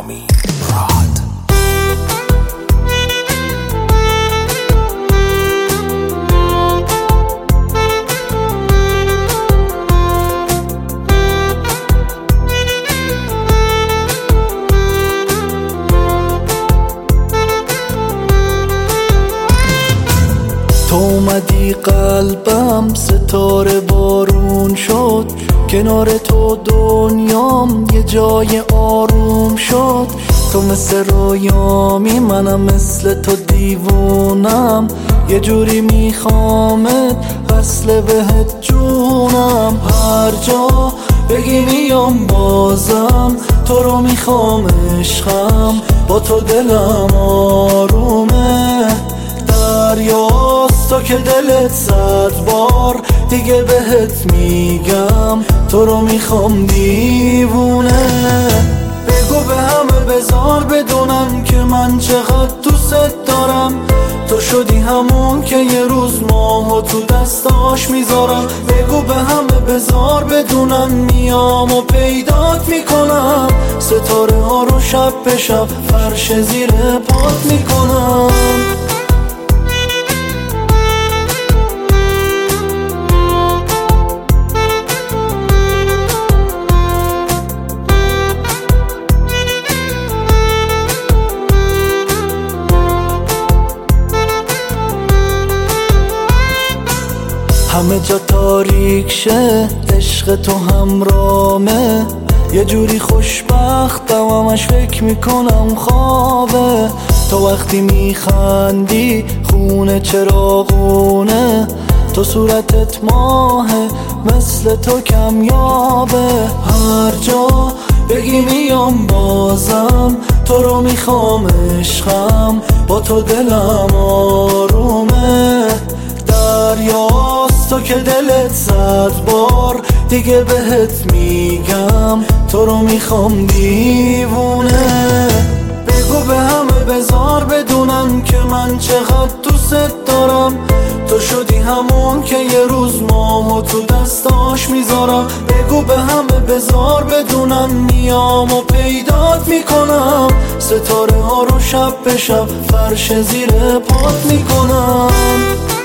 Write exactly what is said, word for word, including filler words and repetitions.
امین راد. تو اومدی قلبم ستاره بارون شد، کنار تو دنیام یه جای آروم شد. تو مثل رویامی منم مثل تو دیوونم، یه جوری میخوامت وصل بهت جونم. هر جا بگی میام بازم، تو رو میخوام عشقم، با تو دلم آرومه. دریاست تو که دلت صد بار دیگه بهت میگم، تو رو میخوام دیوونه. بگو به همه بذار بدونم که من چقدر دوست دارم. تو شدی همون که یه روز ماهو تو دستاش میذارم. بگو به همه بذار بدونم میام و پیدات میکنم، ستاره ها رو شب به شب فرش زیر پات میکنم. همه جا تاریک شه، عشق تو همرامه. یه جوری خوشبختم همش فکر میکنم خوابه. تو وقتی میخندی خونه چراغونه، تو صورتت ماهه مثل تو کمیابه. هر جا بگی میام بازم، تو رو میخوام عشقم، با تو دلم آرومه. دریاست تو که دلت صد بار دیگه بهت میگم، تو رو میخوام دیوونه. بگو به همه بذار بدونم که من چقدر دوست دارم. تو شدی همون که یه روز ماهو تو دستاش میذارم. بگو به همه بذار بدونم میام و پیدات میکنم، ستاره ها رو شب به شب فرش زیر پات میکنم.